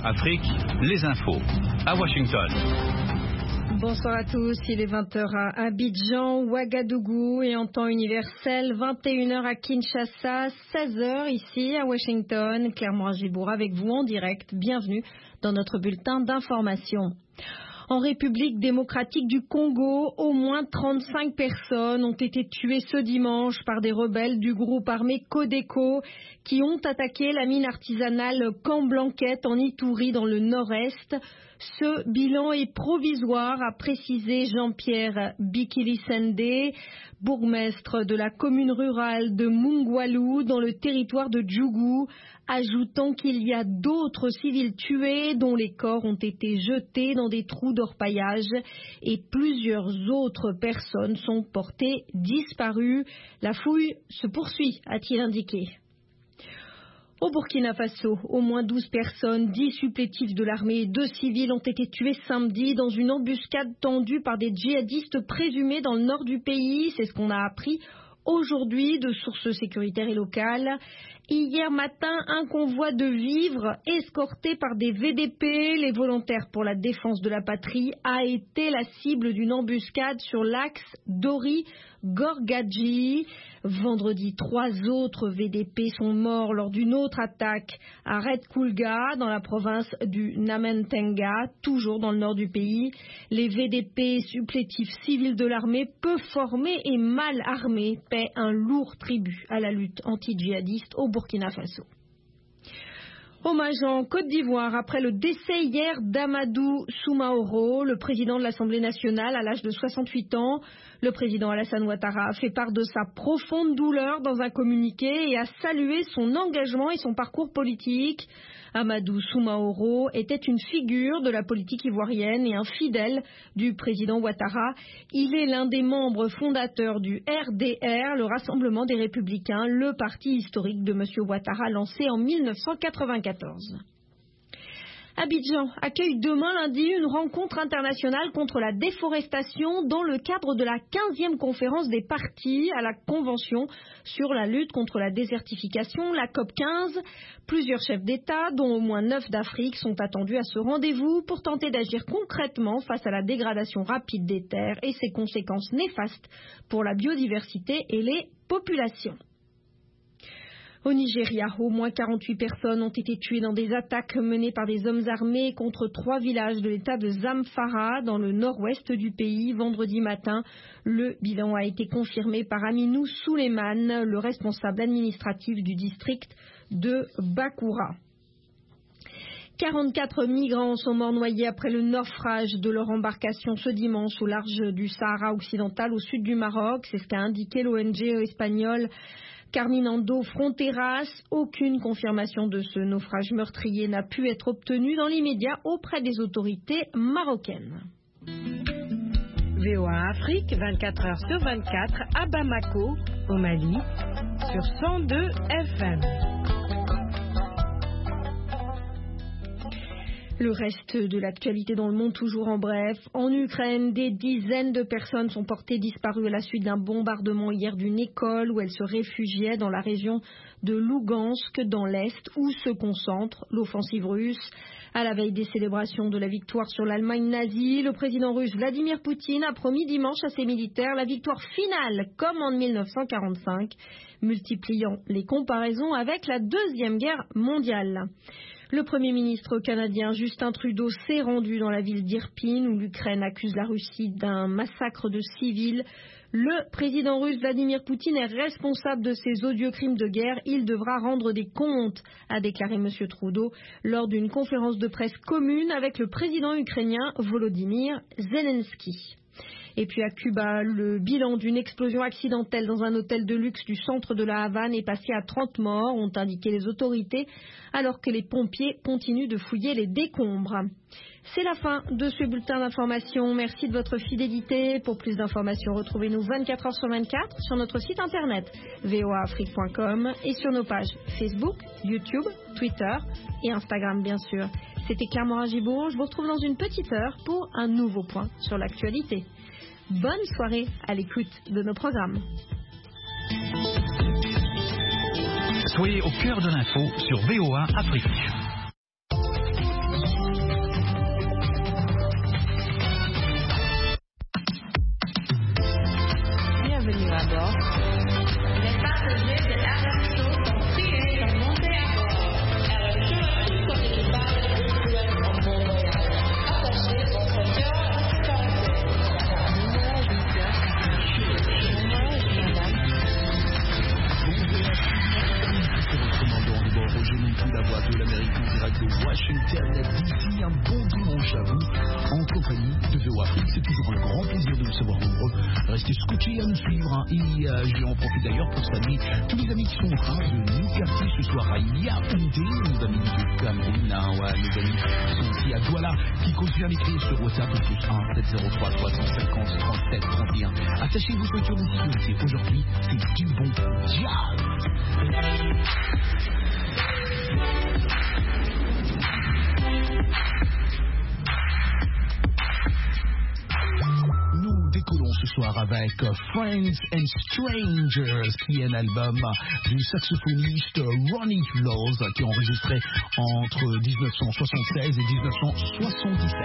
Afrique, les infos à Washington. Bonsoir à tous, il est 20h à Abidjan, Ouagadougou et en temps universel, 21h à Kinshasa, 16h ici à Washington. Claire Moragibourg avec vous en direct, bienvenue dans notre bulletin d'information. En République démocratique du Congo, au moins 35 personnes ont été tuées ce dimanche par des rebelles du groupe armé Codeco qui ont attaqué la mine artisanale Camp Blanquette en Ituri dans le nord-est. Ce bilan est provisoire, a précisé Jean-Pierre Bikili-Sendé, bourgmestre de la commune rurale de Mungwalu dans le territoire de Djougou, ajoutant qu'il y a d'autres civils tués dont les corps ont été jetés dans des trous d'orpaillage et plusieurs autres personnes sont portées disparues. La fouille se poursuit, a-t-il indiqué. Au Burkina Faso, au moins 12 personnes, 10 supplétifs de l'armée et 2 civils ont été tués samedi dans une embuscade tendue par des djihadistes présumés dans le nord du pays. C'est ce qu'on a appris aujourd'hui de sources sécuritaires et locales. Hier matin, un convoi de vivres escorté par des VDP, les volontaires pour la défense de la patrie, a été la cible d'une embuscade sur l'axe Dori-Gorgadji. Vendredi, 3 autres VDP sont morts lors d'une autre attaque à Red-Koulga, dans la province du Namentenga, toujours dans le nord du pays. Les VDP, supplétifs civils de l'armée, peu formés et mal armés, paient un lourd tribut à la lutte anti-djihadiste au Burkina Faso. Hommage en Côte d'Ivoire après le décès hier d'Amadou Soumaoro, le président de l'Assemblée nationale à l'âge de 68 ans. Le président Alassane Ouattara a fait part de sa profonde douleur dans un communiqué et a salué son engagement et son parcours politique. Amadou Soumaoro était une figure de la politique ivoirienne et un fidèle du président Ouattara. Il est l'un des membres fondateurs du RDR, le Rassemblement des Républicains, le parti historique de M. Ouattara lancé en 1994. Abidjan accueille demain lundi une rencontre internationale contre la déforestation dans le cadre de la 15e conférence des parties à la Convention sur la lutte contre la désertification, la COP15. Plusieurs chefs d'État, dont au moins 9 d'Afrique, sont attendus à ce rendez-vous pour tenter d'agir concrètement face à la dégradation rapide des terres et ses conséquences néfastes pour la biodiversité et les populations. Au Nigeria, au moins 48 personnes ont été tuées dans des attaques menées par des hommes armés contre 3 villages de l'état de Zamfara, dans le nord-ouest du pays, vendredi matin. Le bilan a été confirmé par Aminou Souleymane, le responsable administratif du district de Bakoura. 44 migrants sont morts noyés après le naufrage de leur embarcation ce dimanche au large du Sahara occidental au sud du Maroc. C'est ce qu'a indiqué l'ONG espagnole Caminando Fronteras. Aucune confirmation de ce naufrage meurtrier n'a pu être obtenue dans l'immédiat auprès des autorités marocaines. VOA Afrique, 24 heures sur 24, à Bamako, au Mali, sur 102 FM. Le reste de l'actualité dans le monde, toujours en bref. En Ukraine, des dizaines de personnes sont portées disparues à la suite d'un bombardement hier d'une école où elles se réfugiaient dans la région de Lougansk, dans l'Est, où se concentre l'offensive russe. À la veille des célébrations de la victoire sur l'Allemagne nazie, le président russe Vladimir Poutine a promis dimanche à ses militaires la victoire finale, comme en 1945, multipliant les comparaisons avec la Deuxième Guerre mondiale. Le Premier ministre canadien Justin Trudeau s'est rendu dans la ville d'Irpin où l'Ukraine accuse la Russie d'un massacre de civils. Le président russe Vladimir Poutine est responsable de ces odieux crimes de guerre. Il devra rendre des comptes, a déclaré M. Trudeau lors d'une conférence de presse commune avec le président ukrainien Volodymyr Zelensky. Et puis à Cuba, le bilan d'une explosion accidentelle dans un hôtel de luxe du centre de la Havane est passé à 30 morts, ont indiqué les autorités, alors que les pompiers continuent de fouiller les décombres. C'est la fin de ce bulletin d'information. Merci de votre fidélité. Pour plus d'informations, retrouvez-nous 24 heures sur 24 sur notre site internet voaafrique.com et sur nos pages Facebook, YouTube, Twitter et Instagram bien sûr. C'était Claire Moragibourg. Je vous retrouve dans une petite heure pour un nouveau point sur l'actualité. Bonne soirée à l'écoute de nos programmes. Soyez au cœur de l'info sur VOA Afrique. la voix de l'Amérique en direct de Washington DC. Un bon dimanche à vous, en compagnie de The Afrique. C'est toujours un grand plaisir de vous savoir nombreux. Restez scotchés à nous suivre. Hein. Et j'en profite d'ailleurs pour saluer tous les amis qui sont en train de nous capter ce soir à Yaoundé, nos amis du Cameroun, hein, ouais, nos amis qui sont aussi à Douala, qui continuent à m'écrire sur WhatsApp au plus 1 703 350 37 31. Attachez vos ceintures de sécurité. Aujourd'hui, c'est du bon jazz. Nous décollons ce soir avec Friends and Strangers, qui est un album du saxophoniste Ronnie Laws, qui est enregistré entre 1976 et 1977.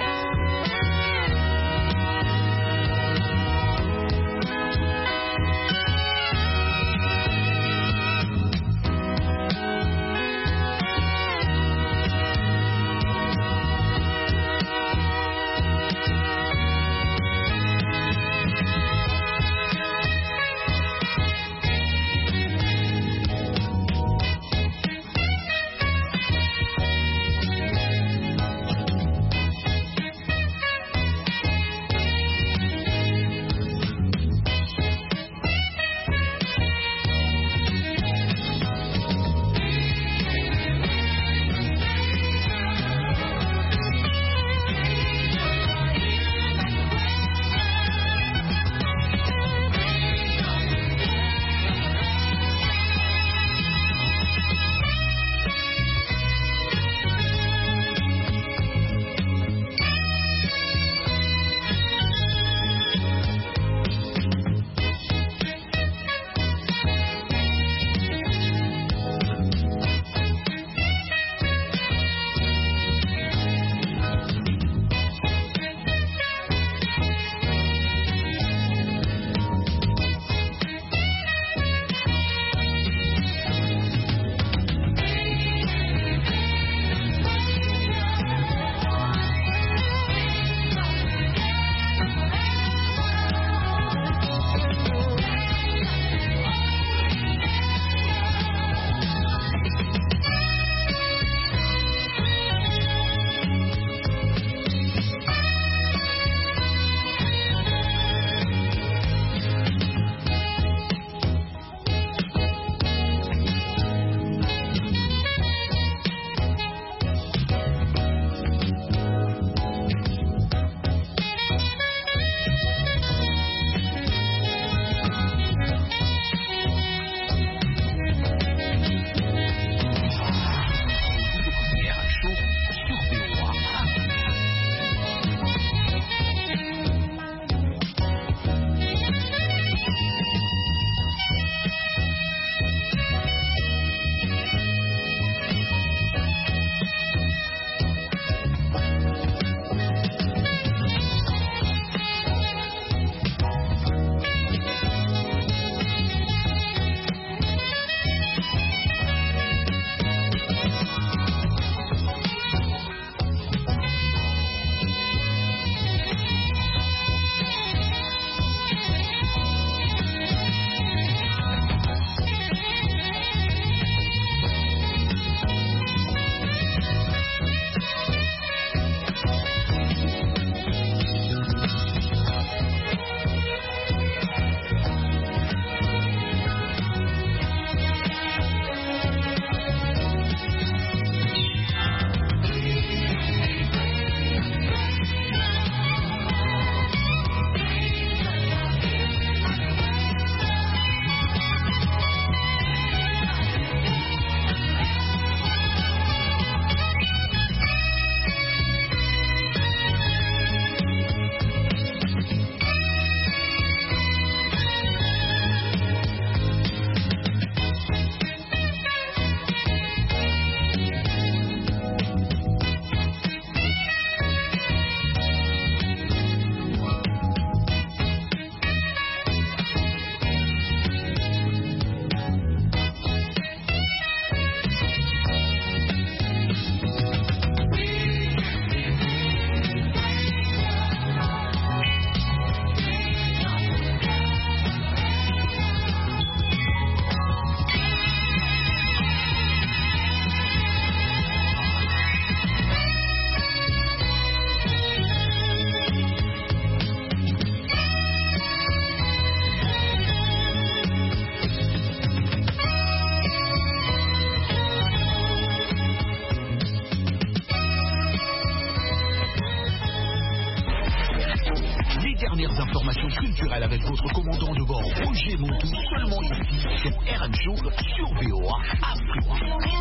d'information culturelle avec votre commandant de bord Roger Montou, seulement ici sur RM Show sur VOA Afrique.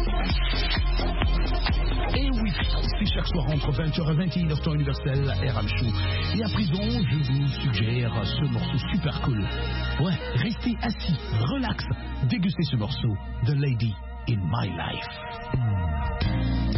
Et oui, c'est chaque soir entre 20h et 21h temps universel RM Show. Et à présent, je vous suggère ce morceau super cool. Ouais, restez assis, relax, dégustez ce morceau, The Lady in My Life.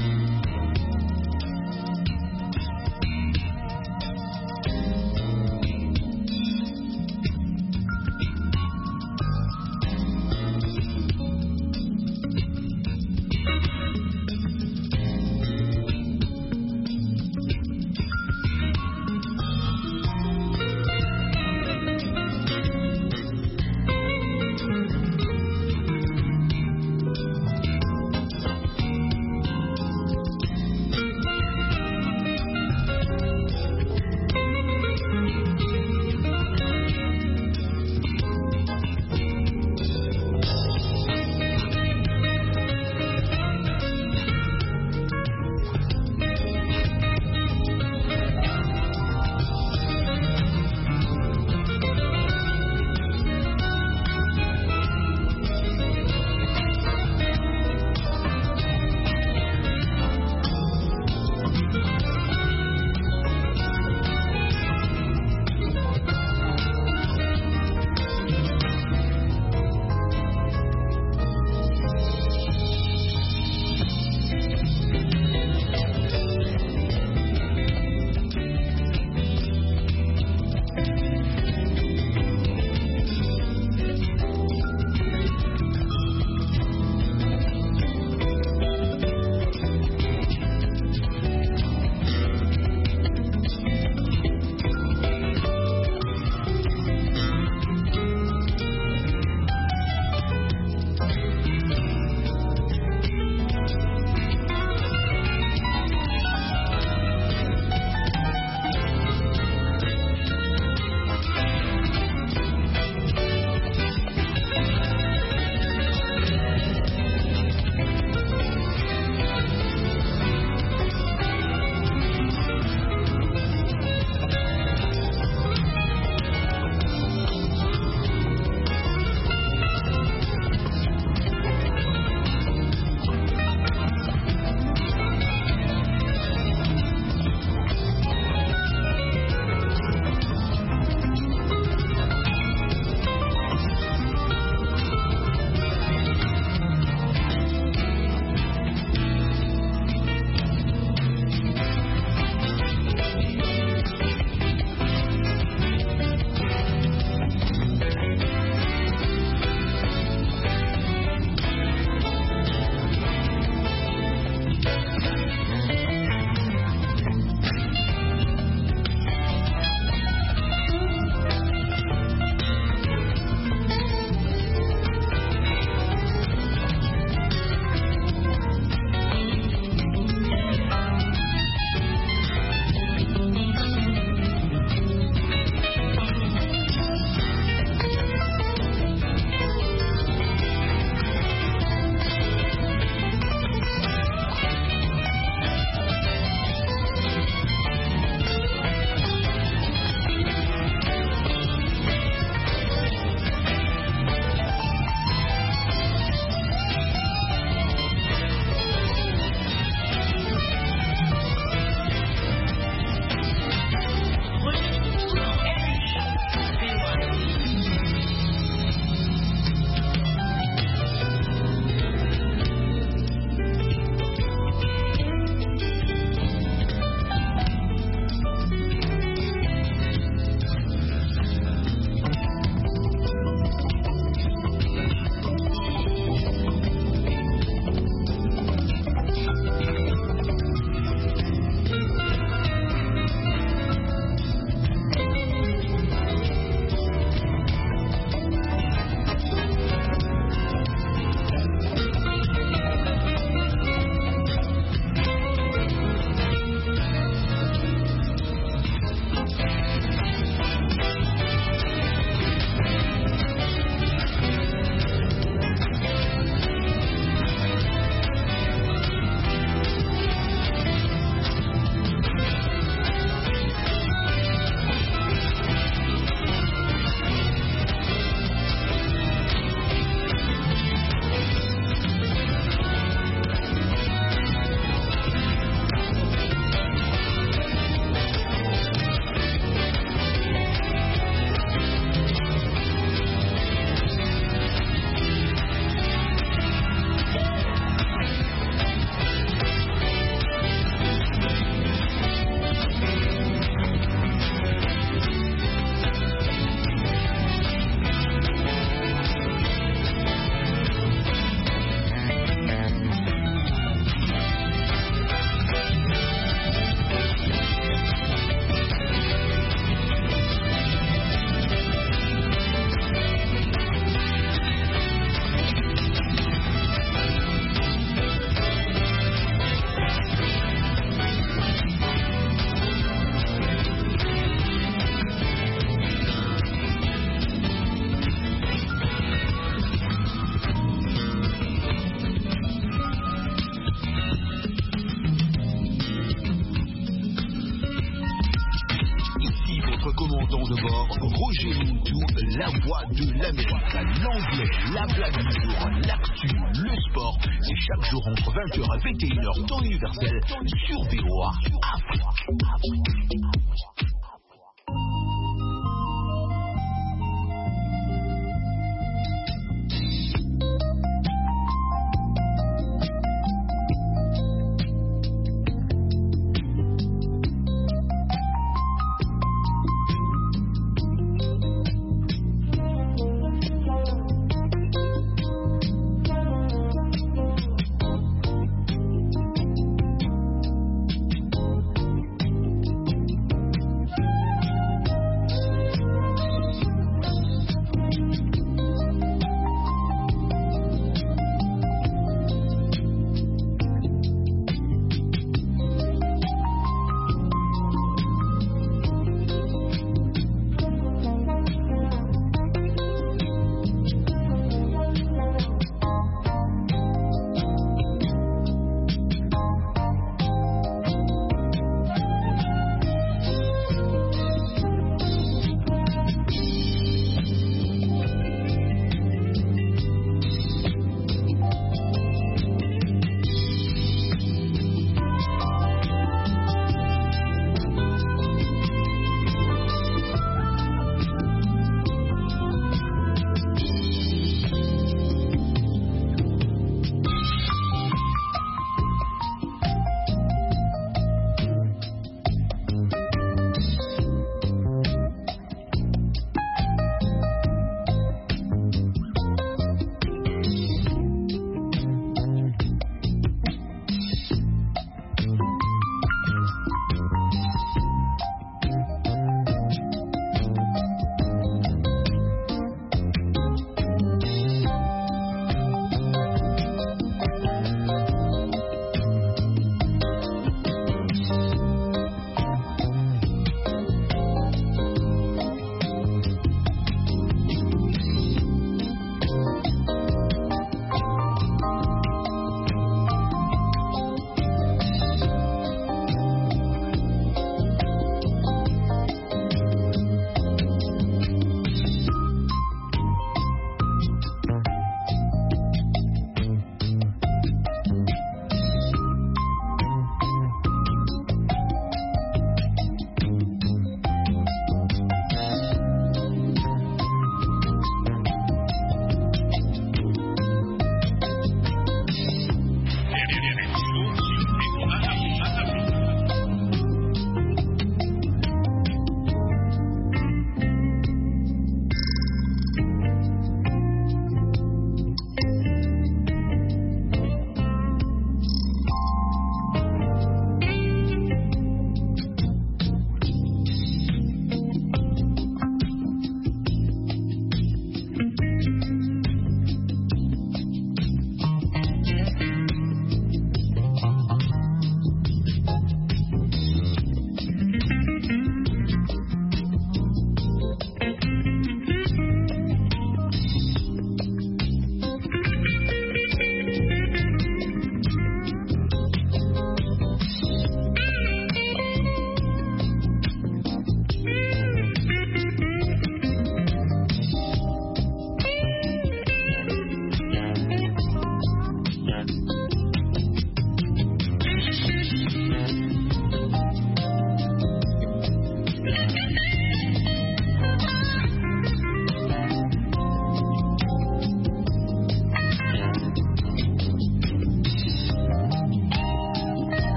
Roger Mintou, la voix de l'Amérique, l'anglais, la blague du jour, l'actu, le sport. C'est chaque jour entre 20h et 21h, temps universel, sur VOA Afrique.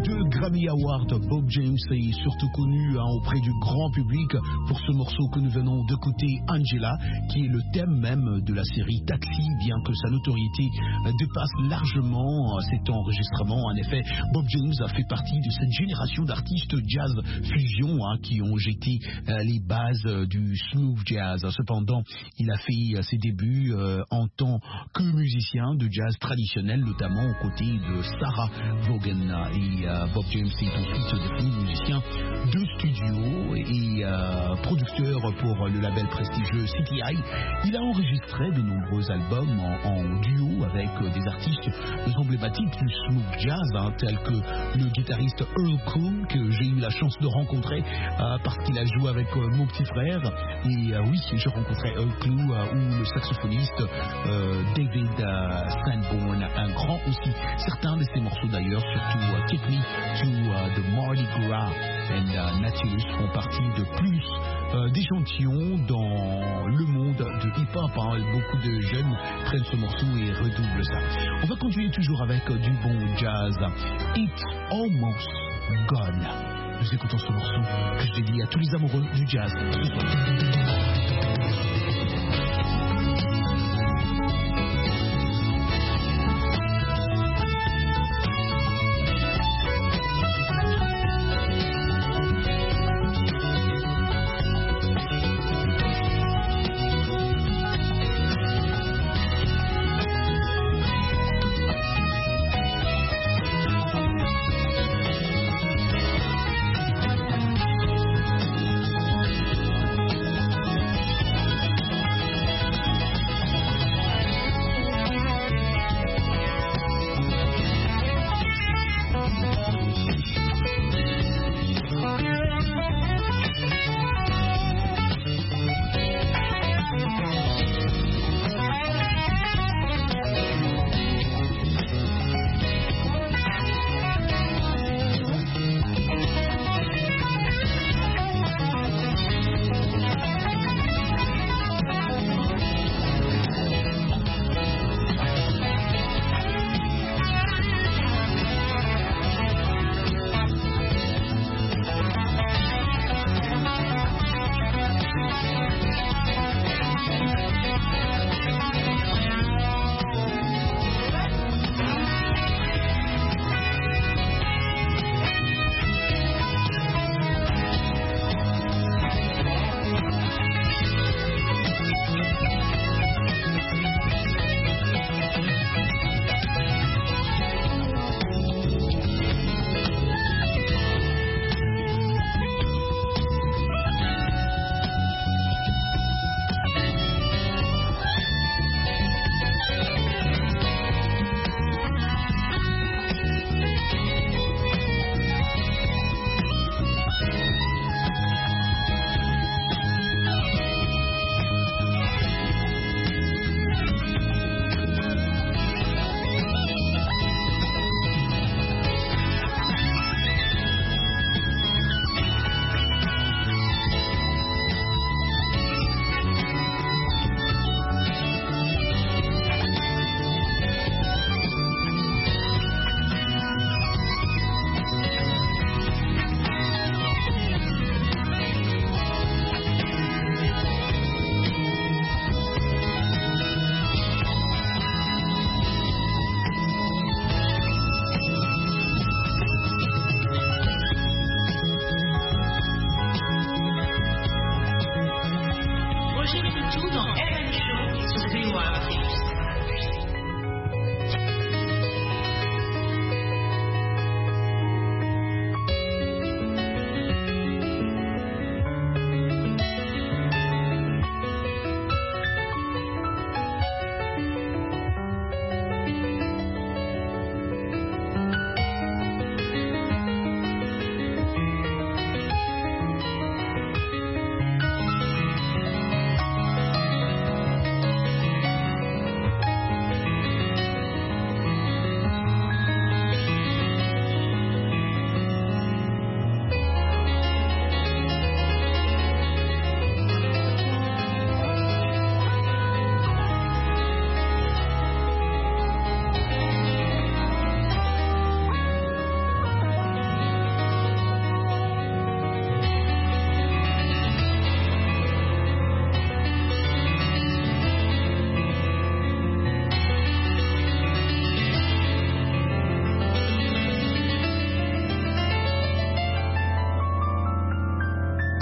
2 Grammy Awards. Bob James est surtout connu auprès du grand public pour ce morceau que nous venons d'écouter, Angela, qui est le thème même de la série Taxi, bien que sa notoriété dépasse largement cet enregistrement. En effet, Bob James a fait partie de cette génération d'artistes jazz fusion qui ont jeté les bases du smooth jazz. Cependant, il a fait ses débuts en tant que musicien de jazz traditionnel, notamment aux côtés de Sarah Vaughan. Et Bob James est ensuite devenu musicien de studio et producteur pour le label prestigieux CTI. Il a enregistré de nombreux albums en duo avec des artistes emblématiques du smooth jazz, tels que le guitariste Earl Klugh, que j'ai eu la chance de rencontrer parce qu'il a joué avec mon petit frère. Et oui, j'ai rencontré Earl Klugh, ou le saxophoniste David Sanborn, un grand aussi. Certains de ses morceaux d'ailleurs, surtout Take Me to the Mardi Gras and Nautilus, font partie de plus d'échantillons dans le monde de hip-hop. Beaucoup de jeunes prennent ce morceau et redoublent ça. On va continuer toujours avec du bon jazz. It's Almost Gone. Nous écoutons ce morceau que je dédie à tous les amoureux du jazz.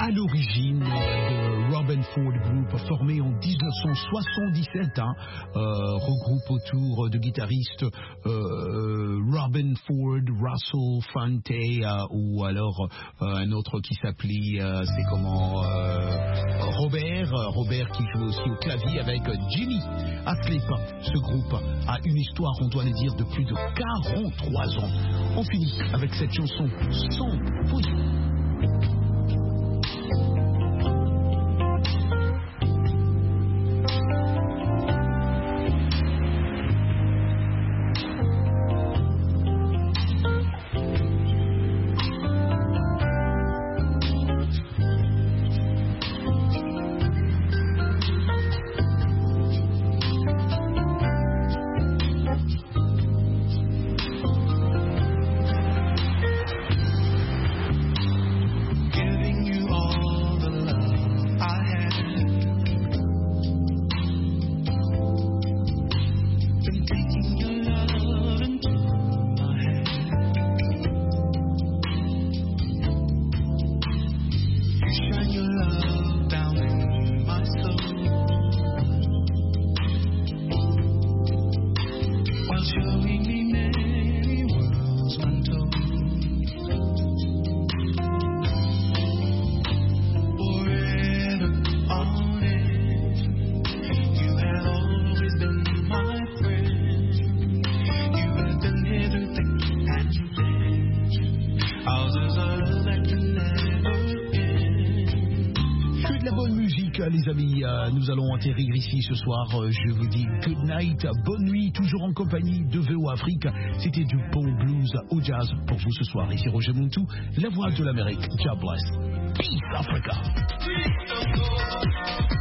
à l'origine de Robin Ford Group, formé en 1977, regroupe autour de guitaristes Robin Ford, Russell Fante, ou alors un autre qui s'appelait, Robert qui joue aussi au clavier avec Jimmy Haslip. Ce groupe a une histoire, on doit le dire, de plus de 43 ans. On finit avec cette chanson sans bruit. Les amis, nous allons atterrir ici ce soir. Je vous dis good night, bonne nuit, toujours en compagnie de VO Afrique. C'était du bon blues au jazz pour vous ce soir. Ici Roger Montou, la voix de l'Amérique. God bless. Peace Africa.